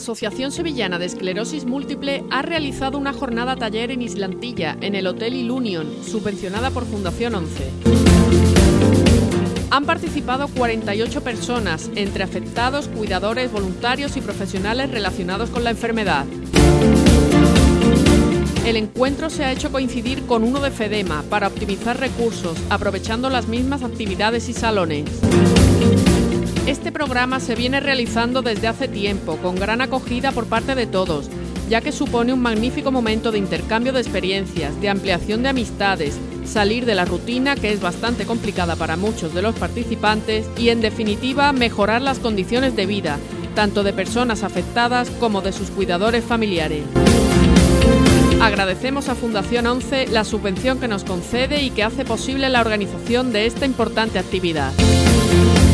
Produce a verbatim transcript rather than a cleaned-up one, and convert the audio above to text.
Asociación Sevillana de Esclerosis Múltiple ha realizado una jornada taller en Islantilla, en el Hotel Ilunion, subvencionada por Fundación once. Han participado cuarenta y ocho personas, entre afectados, cuidadores, voluntarios y profesionales relacionados con la enfermedad. El encuentro se ha hecho coincidir con uno de FEDEMA para optimizar recursos, aprovechando las mismas actividades y salones. Este programa se viene realizando desde hace tiempo, con gran acogida por parte de todos, ya que supone un magnífico momento de intercambio de experiencias, de ampliación de amistades, salir de la rutina, que es bastante complicada para muchos de los participantes, y en definitiva mejorar las condiciones de vida, tanto de personas afectadas como de sus cuidadores familiares. Agradecemos a Fundación once la subvención que nos concede y que hace posible la organización de esta importante actividad.